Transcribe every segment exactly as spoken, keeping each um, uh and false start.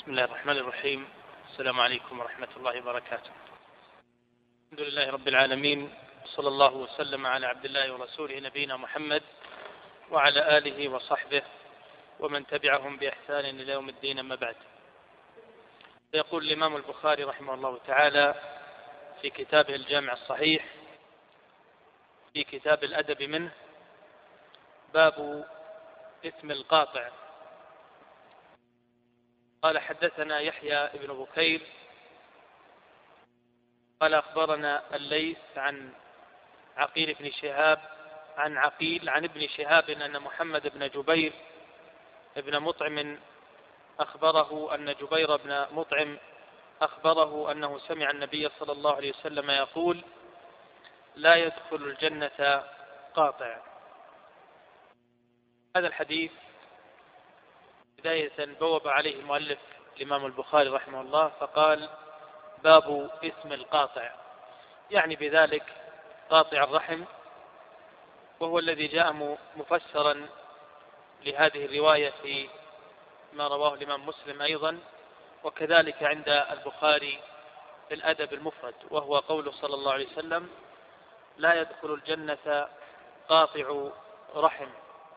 بسم الله الرحمن الرحيم. السلام عليكم ورحمة الله وبركاته. الحمد لله رب العالمين، صلى الله وسلم على عبد الله ورسوله نبينا محمد وعلى آله وصحبه ومن تبعهم بإحسان إلى يوم الدين. أما بعد، يقول الإمام البخاري رحمه الله تعالى في كتابه الجامع الصحيح في كتاب الأدب منه: باب اسم القاطع. قال: حدثنا يحيى بن بكير قال: أخبرنا الليث عن عقيل بن شهاب عن عقيل عن ابن شهاب أن محمد بن جبير بن مطعم أخبره أن جبير بن مطعم أخبره أنه سمع النبي صلى الله عليه وسلم يقول: لا يدخل الجنة قاطع. هذا الحديث بداية بوب عليه المؤلف الإمام البخاري رحمه الله فقال: باب اسم القاطع، يعني بذلك قاطع الرحم، وهو الذي جاء مفسرا لهذه الرواية في ما رواه الإمام مسلم أيضا، وكذلك عند البخاري في الأدب المفرد، وهو قوله صلى الله عليه وسلم: لا يدخل الجنة قاطع رحم.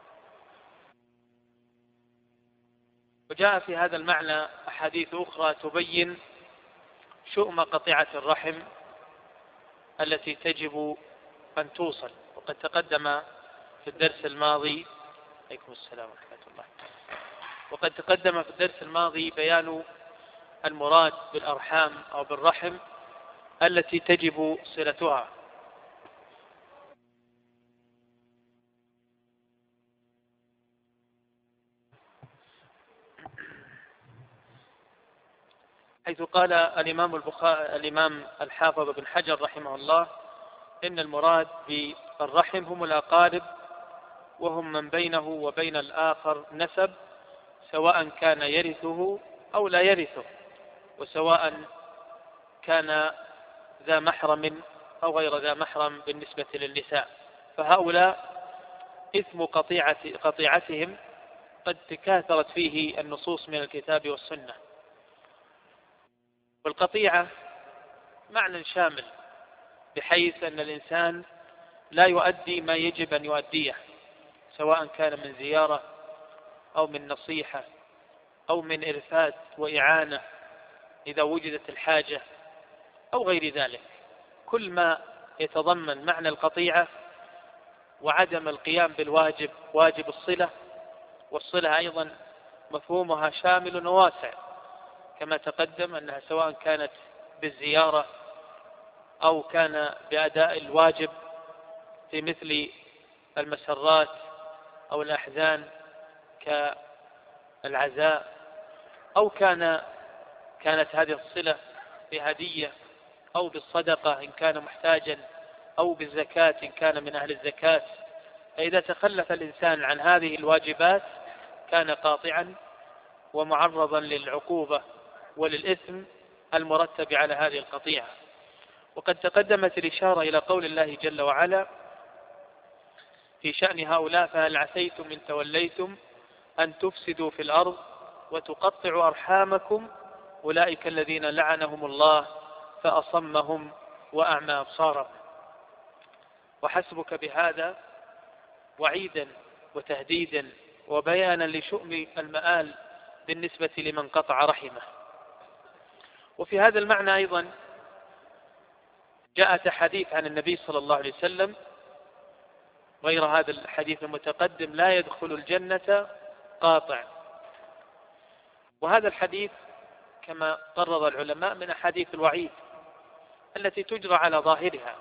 وجاء في هذا المعنى أحاديث أخرى تبين شؤم قطيعة الرحم التي تجب أن توصل، وقد تقدم في الدرس الماضي عليكم السلام ورحمة الله وقد تقدم في الدرس الماضي بيان المراد بالأرحام أو بالرحم التي تجب صلتها. حيث قال الإمام البخاري الإمام الحافظ بن حجر رحمه الله: إن المراد بالرحم هم الأقارب، وهم من بينه وبين الآخر نسب، سواء كان يرثه أو لا يرثه، وسواء كان ذا محرم أو غير ذا محرم بالنسبة للنساء. فهؤلاء إثم قطيعة قطيعتهم قد تكاثرت فيه النصوص من الكتاب والسنة. والقطيعة معنى شامل، بحيث أن الإنسان لا يؤدي ما يجب أن يؤديه، سواء كان من زيارة أو من نصيحة أو من إرفاد وإعانة إذا وجدت الحاجة أو غير ذلك. كل ما يتضمن معنى القطيعة وعدم القيام بالواجب، واجب الصلة، والصلة أيضا مفهومها شامل وواسع، كما تقدم أنها سواء كانت بالزيارة أو كان بأداء الواجب في مثل المسرات أو الأحزان كالعزاء، أو كان كانت هذه الصلة بهدية أو بالصدقة إن كان محتاجا، أو بالزكاة إن كان من أهل الزكاة. فإذا تخلف الإنسان عن هذه الواجبات كان قاطعا ومعرضا للعقوبة وللإثم المرتب على هذه القطيعة. وقد تقدمت الإشارة إلى قول الله جل وعلا في شأن هؤلاء: فهل عسيتم إن توليتم أن تفسدوا في الأرض وتقطعوا أرحامكم أولئك الذين لعنهم الله فأصمهم وأعمى أبصارهم. وحسبك بهذا وعيدا وتهديدا وبيانا لشؤم المآل بالنسبة لمن قطع رحمه. وفي هذا المعنى أيضا جاءت حديث عن النبي صلى الله عليه وسلم غير هذا الحديث المتقدم: لا يدخل الجنة قاطع. وهذا الحديث كما قرر العلماء من أحاديث الوعيد التي تجرى على ظاهرها.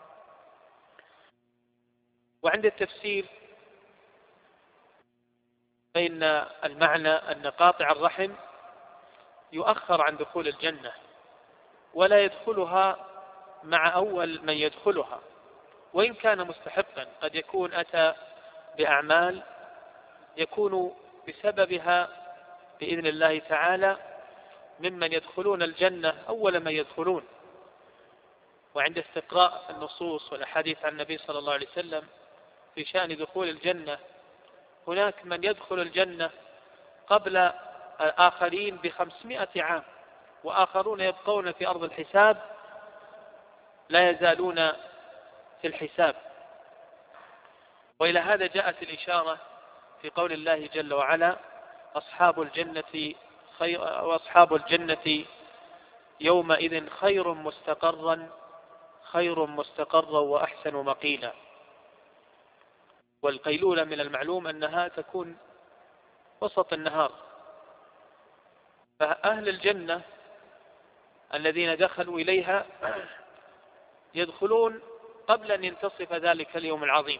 وعند التفسير فإن المعنى أن قاطع الرحم يؤخر عن دخول الجنة، ولا يدخلها مع أول من يدخلها، وإن كان مستحقا. قد يكون أتى بأعمال يكون بسببها بإذن الله تعالى ممن يدخلون الجنة أول من يدخلون. وعند استقراء النصوص والأحاديث عن النبي صلى الله عليه وسلم في شأن دخول الجنة، هناك من يدخل الجنة قبل آخرين بخمسمائة عام، وآخرون يبقون في أرض الحساب لا يزالون في الحساب. وإلى هذا جاءت الإشارة في قول الله جل وعلا: أصحاب الجنة خير وأصحاب الجنة يومئذ خير مستقرا خير مستقرا وأحسن مقيلا. والقيلولة من المعلوم أنها تكون وسط النهار، فأهل الجنة الذين دخلوا إليها يدخلون قبل أن ينتصف ذلك اليوم العظيم،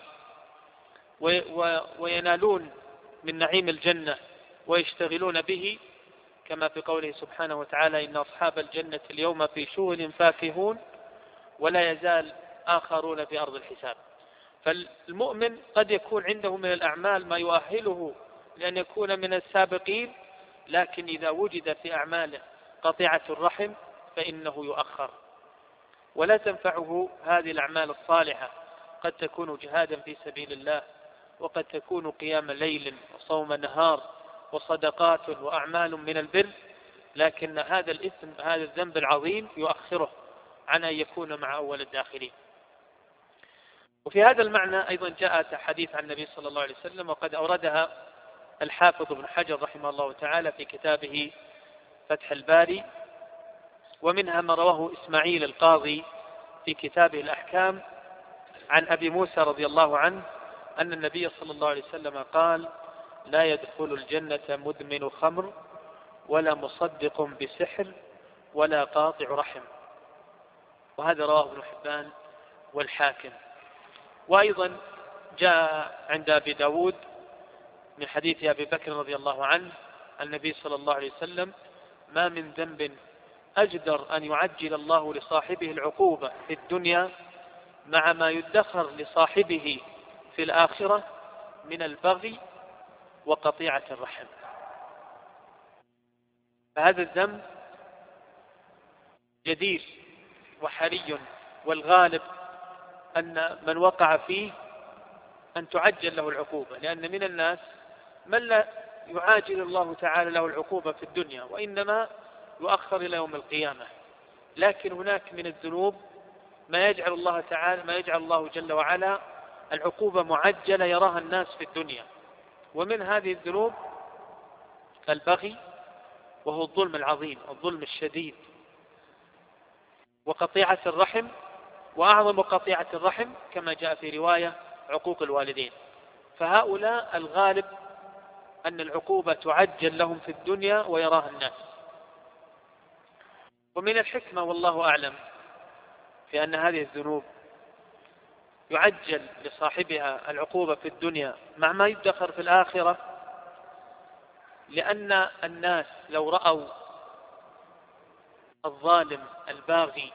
وينالون من نعيم الجنة ويشتغلون به، كما في قوله سبحانه وتعالى: إن أصحاب الجنة اليوم في شغل فاكهون ولا يزال آخرون في أرض الحساب. فالمؤمن قد يكون عنده من الأعمال ما يؤهله لأن يكون من السابقين، لكن إذا وجد في أعماله قطيعة الرحم فإنه يؤخر، ولا تنفعه هذه الأعمال الصالحة. قد تكون جهادا في سبيل الله، وقد تكون قيام ليل وصوم نهار وصدقات وأعمال من البر، لكن هذا الإثم هذا الذنب العظيم يؤخره عن أن يكون مع أول الداخلين. وفي هذا المعنى أيضا جاءت حديث عن النبي صلى الله عليه وسلم، وقد أوردها الحافظ ابن حجر رحمه الله تعالى في كتابه فتح الباري، ومنها ما رواه إسماعيل القاضي في كتابه الأحكام عن أبي موسى رضي الله عنه أن النبي صلى الله عليه وسلم قال: لا يدخل الجنة مدمن خمر ولا مصدق بسحر ولا قاطع رحم. وهذا رواه ابن حبان والحاكم. وأيضا جاء عند أبي داود من حديث أبي بكر رضي الله عنه النبي صلى الله عليه وسلم: ما من ذنب أجدر أن يعجل الله لصاحبه العقوبة في الدنيا مع ما يدخر لصاحبه في الآخرة من البغي وقطيعة الرحم. فهذا الذنب جدير وحري، والغالب أن من وقع فيه أن تعجل له العقوبة، لأن من الناس من لا يعاجل الله تعالى له العقوبة في الدنيا، وإنما يؤخر إلى يوم القيامة. لكن هناك من الذنوب ما يجعل الله تعالى ما يجعل الله جل وعلا العقوبة معجلة يراها الناس في الدنيا. ومن هذه الذنوب البغي، وهو الظلم العظيم، الظلم الشديد، وقطيعة الرحم، وأعظم قطيعة الرحم كما جاء في رواية عقوق الوالدين. فهؤلاء الغالب أن العقوبة تعجل لهم في الدنيا ويراها الناس. ومن الحكمة والله أعلم في أن هذه الذنوب يعجل لصاحبها العقوبة في الدنيا مع ما يدخر في الآخرة، لأن الناس لو رأوا الظالم الباغي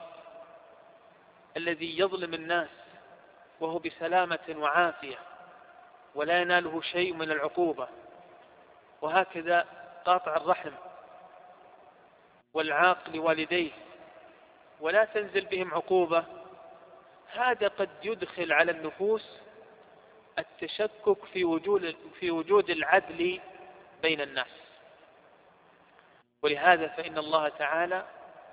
الذي يظلم الناس وهو بسلامة وعافية ولا يناله شيء من العقوبة، وهكذا قاطع الرحم والعاق لوالديه ولا تنزل بهم عقوبة، هذا قد يدخل على النفوس التشكك في وجود في وجود العدل بين الناس. ولهذا فإن الله تعالى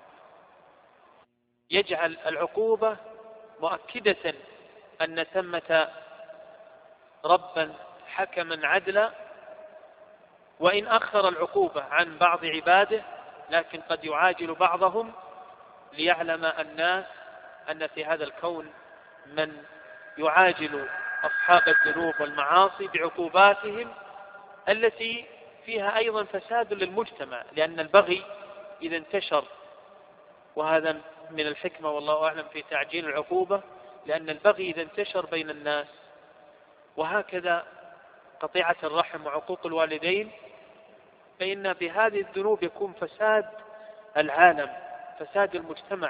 يجعل العقوبة مؤكدة أن ثمة ربا حكما عدلا، وإن أخر العقوبة عن بعض عباده لكن قد يعاجل بعضهم ليعلم الناس أن في هذا الكون من يعاجل أصحاب الذنوب والمعاصي بعقوباتهم التي فيها أيضا فساد للمجتمع، لأن البغي إذا انتشر، وهذا من الحكمة والله أعلم في تعجيل العقوبة، لأن البغي إذا انتشر بين الناس، وهكذا قطيعة الرحم وعقوق الوالدين، فإن بهذه الذنوب يكون فساد العالم، فساد المجتمع.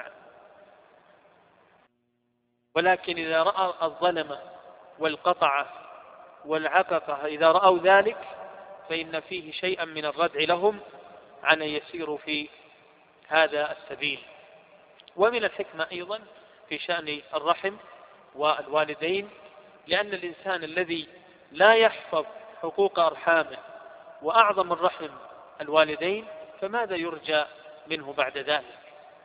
ولكن إذا رأى الظلمة والقطعة والعققة إذا رأوا ذلك فإن فيه شيئا من الردع لهم عن أن يسيروا في هذا السبيل. ومن الحكمة أيضا في شأن الرحم والوالدين، لأن الإنسان الذي لا يحفظ حقوق أرحامه وأعظم الرحم الوالدين فماذا يرجى منه بعد ذلك؟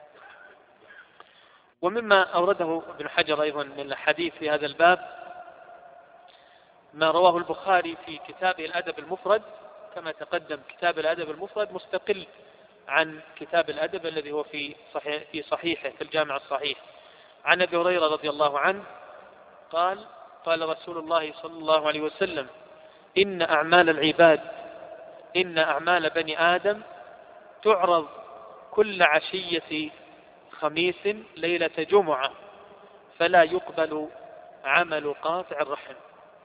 ومما أورده ابن حجر أيضا من الحديث في هذا الباب ما رواه البخاري في كتابه الأدب المفرد، كما تقدم كتاب الأدب المفرد مستقل عن كتاب الأدب الذي هو في صحيح في صحيحه في الجامع الصحيح، عن أبي هريرة رضي الله عنه قال قال رسول الله صلى الله عليه وسلم: إن أعمال العباد إن أعمال بني آدم تعرض كل عشية خميس ليلة جمعة فلا يقبل عمل قاطع الرحم.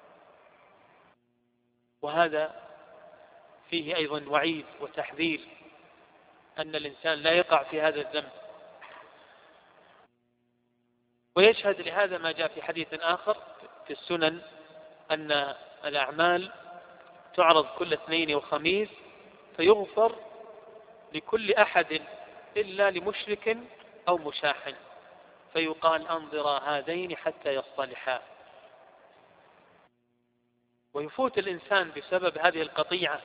وهذا فيه أيضا وعيد وتحذير أن الإنسان لا يقع في هذا الذنب. ويشهد لهذا ما جاء في حديث آخر في السنن أن الأعمال تعرض كل اثنين وخميس فيغفر لكل أحد إلا لمشرك أو مشاحن، فيقال أنظر هذين حتى يصطلحا. ويفوت الإنسان بسبب هذه القطيعة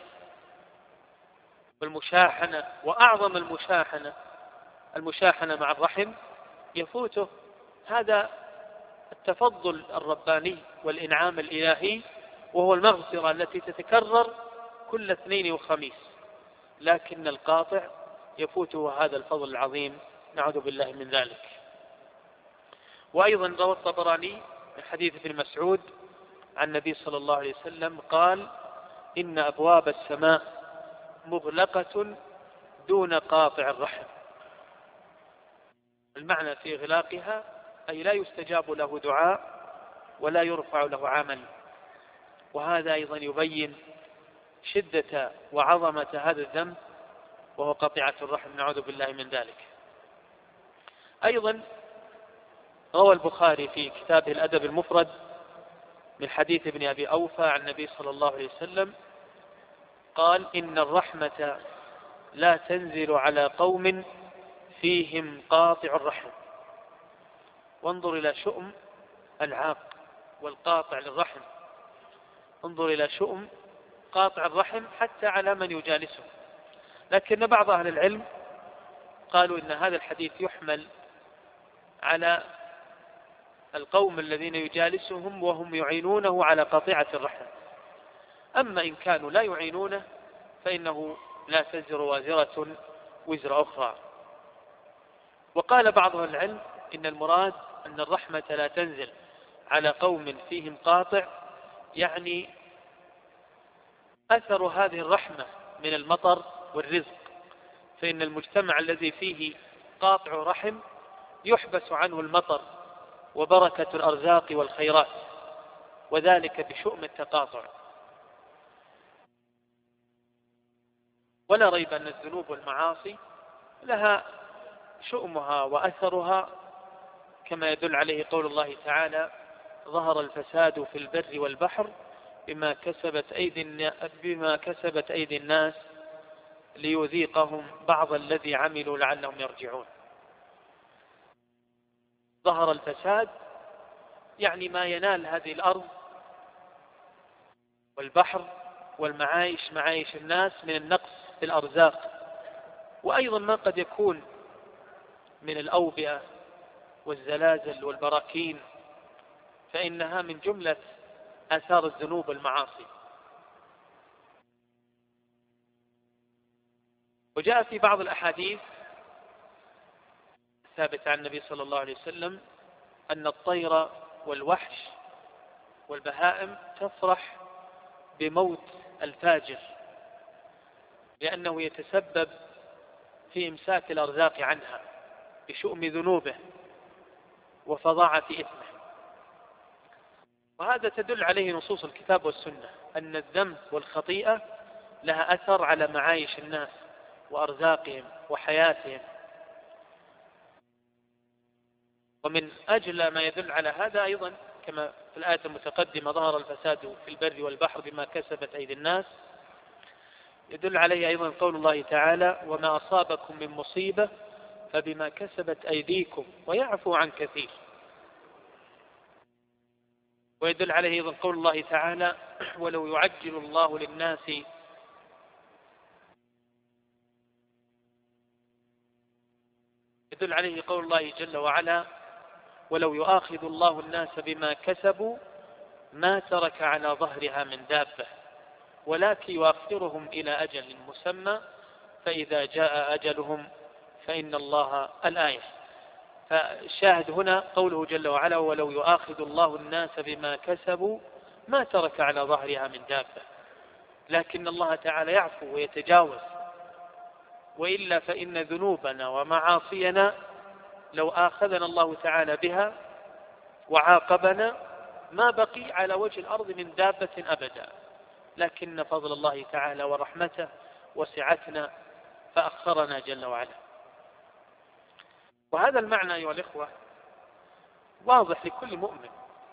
والمشاحنة، وأعظم المشاحنة المشاحنة مع الرحم، يفوته هذا التفضل الرباني والإنعام الإلهي، وهو المغفرة التي تتكرر كل اثنين وخميس، لكن القاطع يفوته هذا الفضل العظيم، نعوذ بالله من ذلك. وأيضا روى الطبراني من حديث ابن مسعود عن النبي صلى الله عليه وسلم قال: إن أبواب السماء مغلقة دون قاطع الرحم. المعنى في إغلاقها أي لا يستجاب له دعاء ولا يرفع له عمل. وهذا أيضا يبين شدة وعظمة هذا الذنب وهو قطيعة الرحم، نعوذ بالله من ذلك. أيضا روى البخاري في كتابه الأدب المفرد من حديث ابن أبي أوفى عن النبي صلى الله عليه وسلم قال: إن الرحمة لا تنزل على قوم فيهم قاطع الرحم. وانظر إلى شؤم العاق والقاطع للرحم، انظر إلى شؤم قاطع الرحم حتى على من يجالسه. لكن بعض أهل العلم قالوا إن هذا الحديث يحمل على القوم الذين يجالسهم وهم يعينونه على قطيعة الرحم. أما إن كانوا لا يعينونه فإنه لا تزر وازرة وزر أخرى. وقال بعض أهل العلم إن المراد أن الرحمة لا تنزل على قوم فيهم قاطع، يعني أثر هذه الرحمة من المطر والرزق، فإن المجتمع الذي فيه قاطع رحم يحبس عنه المطر وبركة الأرزاق والخيرات، وذلك بشؤم التقاطع. ولا ريب أن الذنوب والمعاصي لها شؤمها وأثرها، كما يدل عليه قول الله تعالى: ظهر الفساد في البر والبحر بما كسبت أيدي بما كسبت أيدي الناس ليذيقهم بعض الذي عملوا لعلهم يرجعون. ظهر الفساد يعني ما ينال هذه الأرض والبحر والمعايش، معايش الناس، من النقص في الأرزاق، وأيضا ما قد يكون من الأوبئة والزلازل والبراكين، فإنها من جملة آثار الذنوب والمعاصي. وجاء في بعض الأحاديث ثابت عن النبي صلى الله عليه وسلم أن الطير والوحش والبهائم تفرح بموت الفاجر، لأنه يتسبب في إمساك الأرزاق عنها بشؤم ذنوبه وفظاعة إثمه. وهذا تدل عليه نصوص الكتاب والسنة، أن الذنب والخطيئة لها أثر على معايش الناس وأرزاقهم وحياتهم. ومن أجل ما يدل على هذا أيضا كما في الآية المتقدمة: ظهر الفساد في البر والبحر بما كسبت أيدي الناس، يدل عليه أيضا قول الله تعالى: وما أصابكم من مصيبة فبما كسبت أيديكم ويعفو عن كثير. ويدل عليه أيضا قول الله تعالى: ولو يعجل الله للناس يدل عليه قول الله جل وعلا: ولو يؤاخذ الله الناس بما كسبوا ما ترك على ظهرها من دابة ولكن يؤخرهم إلى أجل مسمى فإذا جاء أجلهم فإن الله الآية. فالشاهد هنا قوله جل وعلا: ولو يؤاخذ الله الناس بما كسبوا ما ترك على ظهرها من دابة، لكن الله تعالى يعفو ويتجاوز، وإلا فإن ذنوبنا ومعاصينا لو آخذنا الله تعالى بها وعاقبنا ما بقي على وجه الأرض من دابة أبدا، لكن فضل الله تعالى ورحمته وسعتنا فأخرنا جل وعلا. وهذا المعنى أيها الإخوة واضح لكل مؤمن،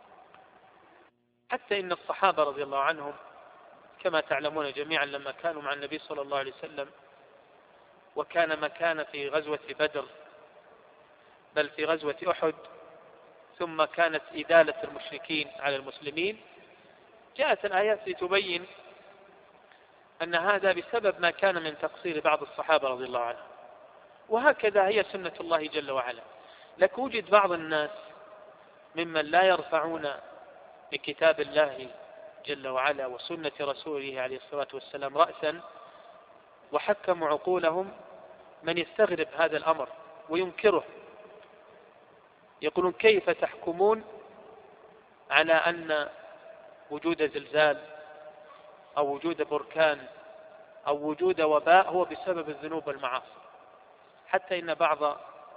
حتى إن الصحابة رضي الله عنهم كما تعلمون جميعا لما كانوا مع النبي صلى الله عليه وسلم وكان مكان في غزوة بدر بل في غزوة أحد، ثم كانت إدالة المشركين على المسلمين، جاءت الآيات لتبين أن هذا بسبب ما كان من تقصير بعض الصحابة رضي الله عنهم، وهكذا هي سنة الله جل وعلا. لك وجد بعض الناس ممن لا يرفعون بكتاب الله جل وعلا وسنة رسوله عليه الصلاة والسلام رأسا، وحكموا عقولهم من يستغرب هذا الأمر وينكره، يقولون: كيف تحكمون على أن وجود زلزال أو وجود بركان أو وجود وباء هو بسبب الذنوب والمعاصي؟ حتى إن بعض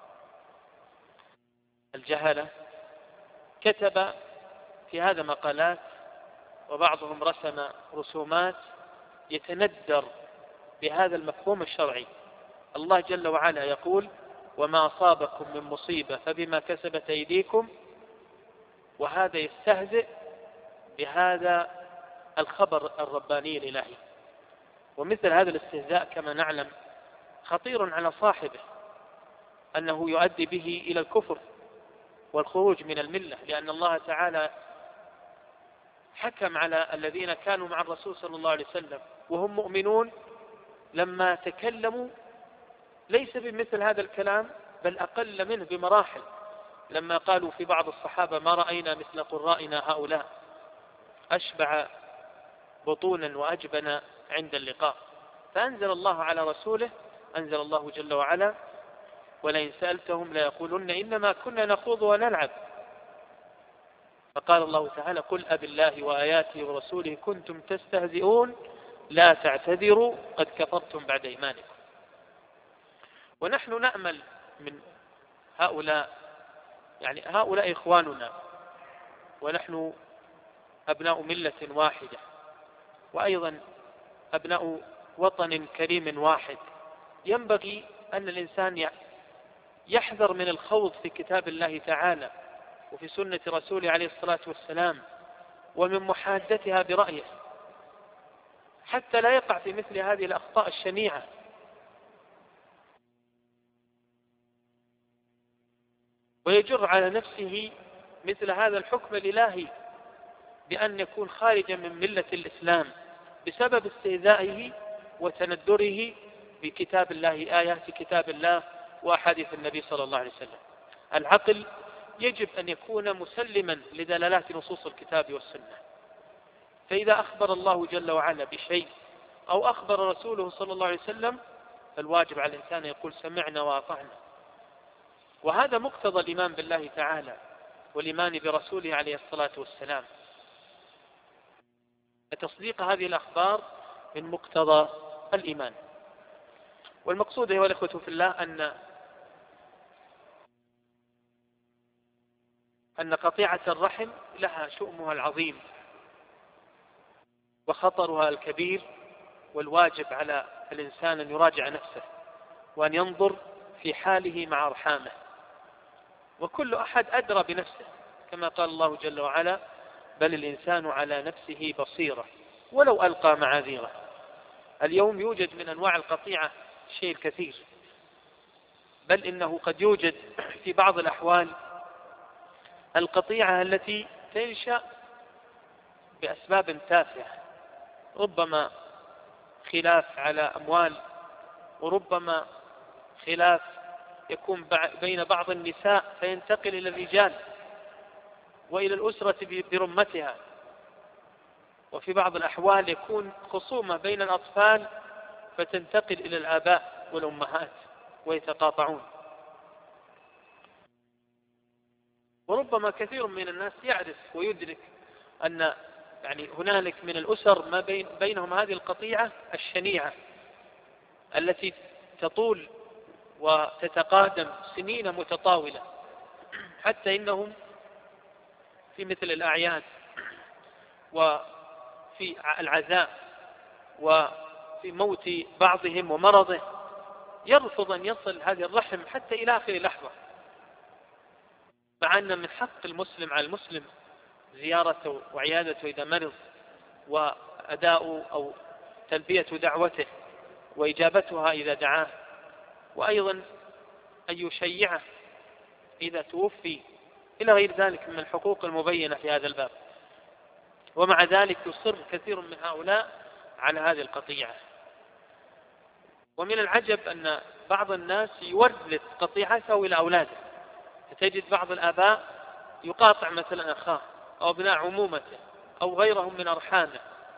الجهلة كتب في هذا مقالات، وبعضهم رسم رسومات يتندر بهذا المفهوم الشرعي. الله جل وعلا يقول: وما أصابكم من مصيبة فبما كسبت أيديكم، وهذا يستهزئ بهذا الخبر الرباني الإلهي. ومثل هذا الاستهزاء كما نعلم خطير على صاحبه، أنه يؤدي به إلى الكفر والخروج من الملة، لأن الله تعالى حكم على الذين كانوا مع الرسول صلى الله عليه وسلم وهم مؤمنون لما تكلموا ليس بمثل هذا الكلام بل أقل منه بمراحل، لما قالوا في بعض الصحابة: ما رأينا مثل قرائنا هؤلاء، أشبع بطونا وأجبن عند اللقاء. فأنزل الله على رسوله، أنزل الله جل وعلا: ولئن سألتهم ليقولن إنما كنا نخوض ونلعب. فقال الله تعالى: قل أب الله وآياته ورسوله كنتم تستهزئون لا تعتذروا قد كفرتم بعد إيمانكم. ونحن نأمل من هؤلاء، يعني هؤلاء إخواننا، ونحن أبناء ملة واحدة، وأيضا أبناء وطن كريم واحد، ينبغي أن الإنسان يحذر من الخوض في كتاب الله تعالى وفي سنة رسوله عليه الصلاة والسلام، ومن محادثتها برأيه، حتى لا يقع في مثل هذه الأخطاء الشنيعة. ويجر على نفسه مثل هذا الحكم الإلهي بأن يكون خارجا من ملة الإسلام بسبب استهزائه وتندره بكتاب الله، آيات كتاب الله وأحاديث النبي صلى الله عليه وسلم. العقل يجب أن يكون مسلما لدلالات نصوص الكتاب والسنة، فإذا أخبر الله جل وعلا بشيء أو أخبر رسوله صلى الله عليه وسلم فالواجب على الإنسان يقول: سمعنا وأطعنا. وهذا مقتضى الإيمان بالله تعالى والإيمان برسوله عليه الصلاة والسلام. تصديق هذه الأخبار من مقتضى الإيمان. والمقصود أيها الإخوة في الله أن أن قطيعة الرحم لها شؤمها العظيم وخطرها الكبير، والواجب على الإنسان أن يراجع نفسه وأن ينظر في حاله مع أرحامه، وكل أحد أدرى بنفسه، كما قال الله جل وعلا: بل الإنسان على نفسه بصيرة ولو ألقى معاذيره. اليوم يوجد من أنواع القطيعة شيء الكثير، بل إنه قد يوجد في بعض الأحوال القطيعة التي تنشأ بأسباب تافهة، ربما خلاف على أموال، وربما خلاف يكون بين بعض النساء فينتقل إلى الرجال وإلى الأسرة برمتها، وفي بعض الأحوال يكون خصومة بين الأطفال فتنتقل إلى الآباء والأمهات ويتقاطعون. وربما كثير من الناس يعرف ويدرك أن يعني هنالك من الأسر ما بين بينهم هذه القطيعة الشنيعة التي تطول وتتقادم سنين متطاولة، حتى إنهم في مثل الأعياد وفي العزاء وفي موت بعضهم ومرضه يرفض أن يصل هذه الرحم حتى إلى آخر لحظة، مع أن من حق المسلم على المسلم زيارته وعيادته إذا مرض، وأداء أو تلبية دعوته وإجابتها إذا دعاه، وأيضا أن يشيعه إذا توفي، إلى غير ذلك من الحقوق المبينة في هذا الباب. ومع ذلك يصر كثير من هؤلاء على هذه القطيعة. ومن العجب أن بعض الناس يورث قطيعته إلى أولاده، فتجد بعض الآباء يقاطع مثلا أخاه أو ابناء عمومته أو غيرهم من أرحامه،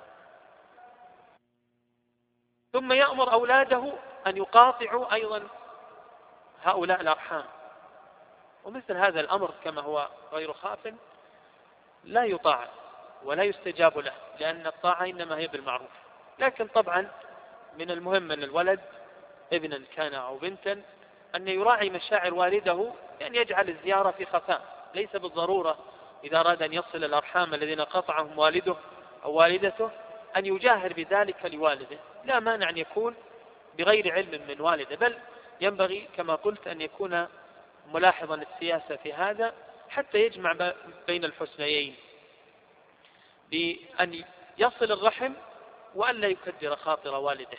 ثم يأمر أولاده أن يقاطعوا أيضا هؤلاء الأرحام. ومثل هذا الأمر كما هو غير خاف لا يطاع ولا يستجاب له، لأن الطاعة إنما هي بالمعروف. لكن طبعا من المهم أن الولد ابنا كان أو بنتا أن يراعي مشاعر والده، أن يجعل الزيارة في خفاء، ليس بالضرورة إذا أراد أن يصل الأرحام الذين قطعهم والده أو والدته أن يجاهر بذلك لوالده، لا مانع أن يكون بغير علم من والده، بل ينبغي كما قلت أن يكون ملاحظا السياسة في هذا حتى يجمع بين الحسنيين، بأن يصل الرحم وأن لا يكدر خاطر والده.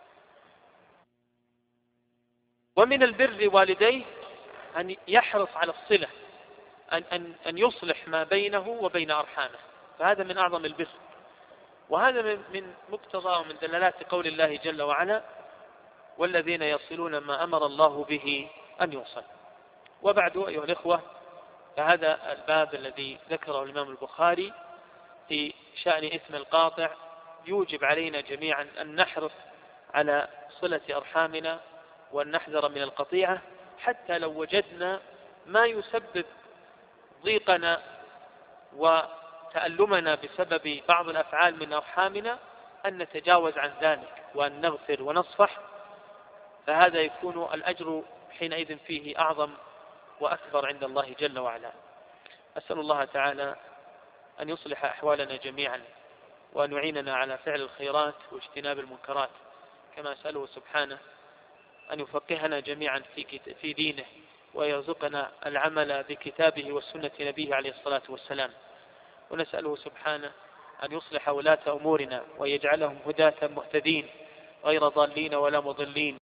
ومن البر والديه أن يحرص على الصلة، أن, أن, أن يصلح ما بينه وبين أرحامه، فهذا من أعظم البر. وهذا من مقتضى ومن دلالات قول الله جل وعلا: والذين يصلون ما أمر الله به أن يوصل. وبعد أيها الإخوة، فهذا الباب الذي ذكره الإمام البخاري في شأن إثم القاطع يوجب علينا جميعا أن نحرص على صلة أرحامنا وأن نحذر من القطيعة، حتى لو وجدنا ما يسبب ضيقنا وتألمنا بسبب بعض الأفعال من أرحامنا أن نتجاوز عن ذلك وأن نغفر ونصفح، فهذا يكون الأجر حينئذ فيه أعظم وأكبر عند الله جل وعلا. أسأل الله تعالى أن يصلح أحوالنا جميعا وأن يعيننا على فعل الخيرات واجتناب المنكرات، كما أسأله سبحانه أن يفقهنا جميعا في في دينه ويرزقنا العمل بكتابه والسنة نبيه عليه الصلاة والسلام. ونسأله سبحانه أن يصلح ولاة أمورنا ويجعلهم هداة مهتدين غير ضالين ولا مضلين.